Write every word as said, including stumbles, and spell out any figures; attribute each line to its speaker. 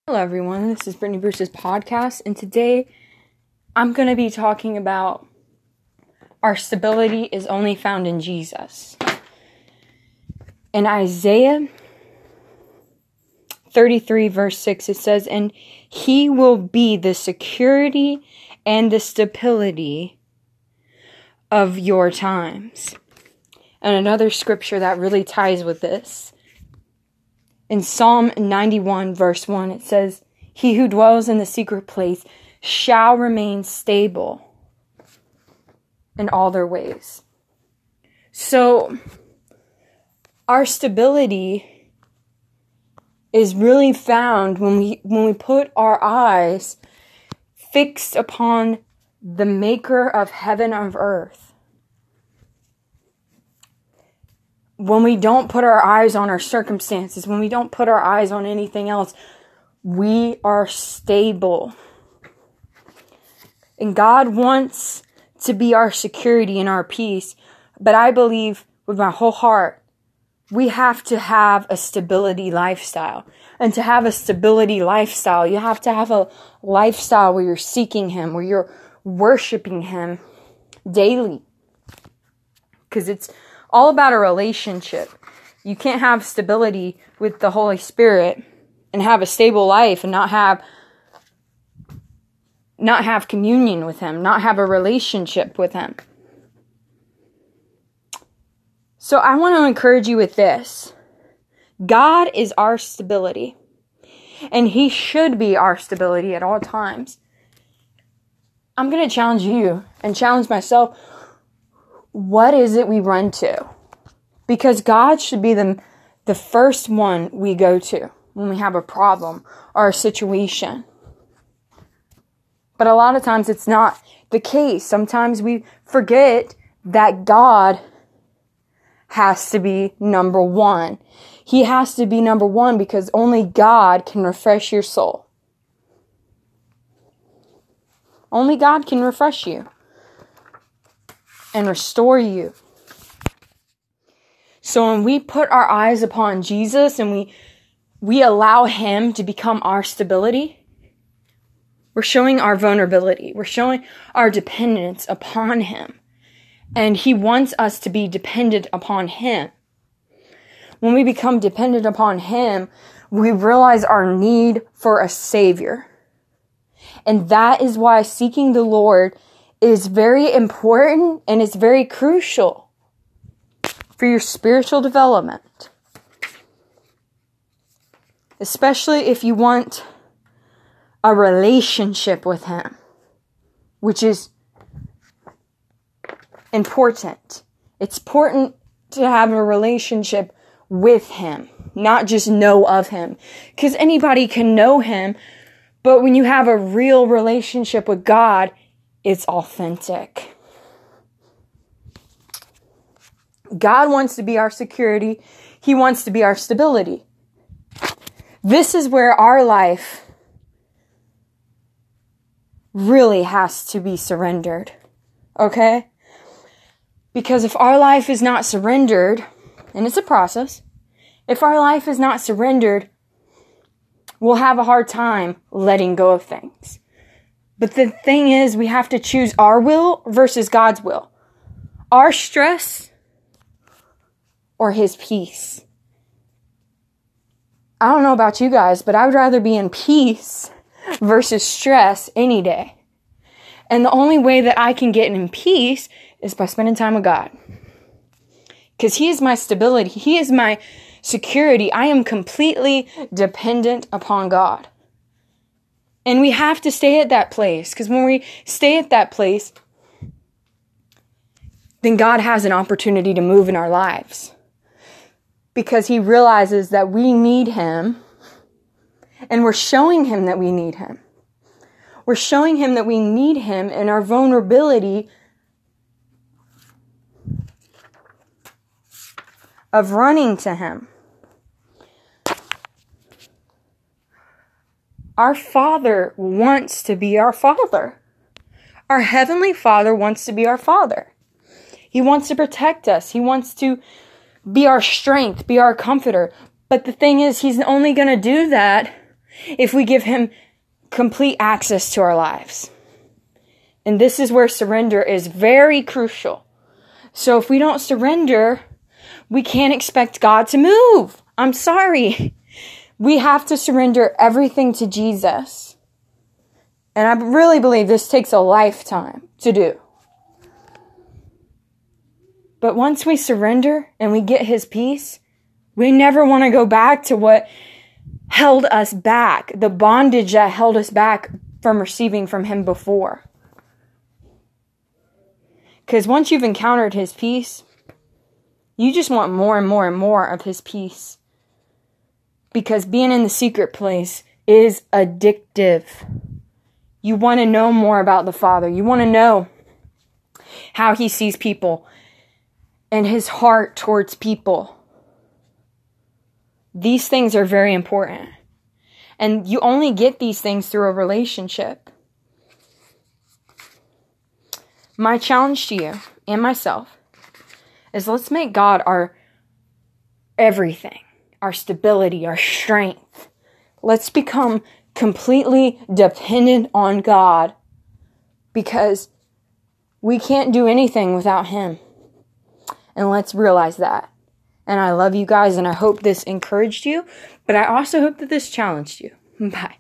Speaker 1: Hello everyone, this is Brittany Bruce's podcast, and today I'm going to be talking about our stability is only found in Jesus. In Isaiah thirty-three verse six, it says, "And he will be the security and the stability of your times." And another scripture that really ties with this, in Psalm ninety-one verse one, it says, "He who dwells in the secret place shall remain stable in all their ways." So, our stability is really found when we when we put our eyes fixed upon the maker of heaven and earth. When we don't put our eyes on our circumstances, when we don't put our eyes on anything else, we are stable. And God wants to be our security and our peace. But I believe with my whole heart, we have to have a stability lifestyle. And to have a stability lifestyle, you have to have a lifestyle where you're seeking Him, where you're worshiping Him daily. Because it's all about a relationship. You can't have stability with the Holy Spirit and have a stable life and not have not have communion with Him, not have a relationship with Him. So I want to encourage you with this. God is our stability, and He should be our stability at all times. I'm going to challenge you and challenge myself. What is it we run to? Because God should be the, the first one we go to when we have a problem or a situation. But a lot of times it's not the case. Sometimes we forget that God has to be number one. He has to be number one because only God can refresh your soul. Only God can refresh you and restore you. So when we put our eyes upon Jesus and we we allow Him to become our stability, we're showing our vulnerability. We're showing our dependence upon Him. And He wants us to be dependent upon Him. When we become dependent upon Him, we realize our need for a Savior. And that is why seeking the Lord is very important and it's very crucial for your spiritual development. Especially if you want a relationship with Him, which is important. It's important to have a relationship with Him, not just know of Him. Because anybody can know Him, but when you have a real relationship with God, it's authentic. God wants to be our security. He wants to be our stability. This is where our life really has to be surrendered. Okay? Because if our life is not surrendered, and it's a process, if our life is not surrendered, we'll have a hard time letting go of things. But the thing is, we have to choose our will versus God's will. Our stress or His peace. I don't know about you guys, but I would rather be in peace versus stress any day. And the only way that I can get in peace is by spending time with God. Because He is my stability. He is my security. I am completely dependent upon God. And we have to stay at that place. Because when we stay at that place, then God has an opportunity to move in our lives. Because He realizes that we need Him. And we're showing Him that we need Him. We're showing Him that we need Him in our vulnerability of running to Him. Our Father wants to be our Father. Our Heavenly Father wants to be our Father. He wants to protect us. He wants to be our strength, be our comforter. But the thing is, He's only going to do that if we give him complete access to our lives. And this is where surrender is very crucial. So if we don't surrender, we can't expect God to move. I'm sorry. We have to surrender everything to Jesus. And I really believe this takes a lifetime to do. But once we surrender and we get his peace, we never want to go back to what held us back, the bondage that held us back from receiving from him before. Because once you've encountered his peace, you just want more and more and more of his peace. Because being in the secret place is addictive. You want to know more about the Father. You want to know how he sees people and his heart towards people. These things are very important. And you only get these things through a relationship. My challenge to you and myself is let's make God our everything, our stability, our strength. Let's become completely dependent on God because we can't do anything without him. And let's realize that. And I love you guys, and I hope this encouraged you, but I also hope that this challenged you. Bye.